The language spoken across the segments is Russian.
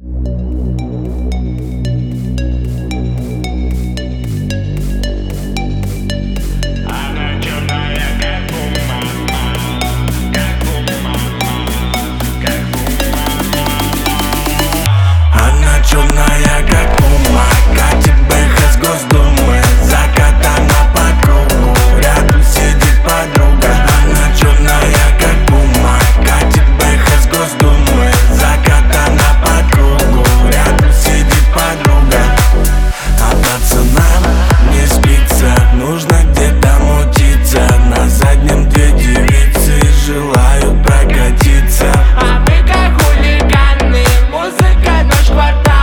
Черная, как пума, катит бэха с Госдумы. Закатана по кругу, рядом сидит подруга. Она черная, как пума, катит бэха с Госдумы. Закатана по кругу, рядом сидит подруга. А пацанам не спится, нужно где-то мутиться. На заднем две девицы желают прокатиться. А мы как хулиганы, музыка наш квартал.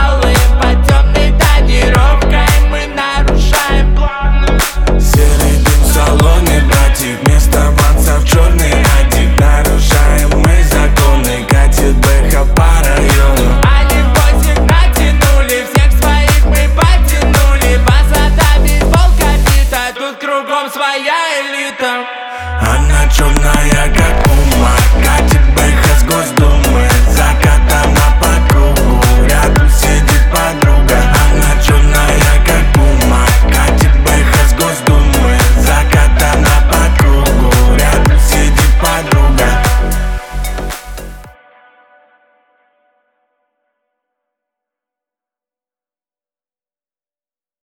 Серый дым в салоне, братик, вместо авансов черный адик. Нарушаем мы законы, катит бэха по району. Они в босик натянули, всех своих мы потянули. Базадами волка бита, тут кругом своя элита. Она черная,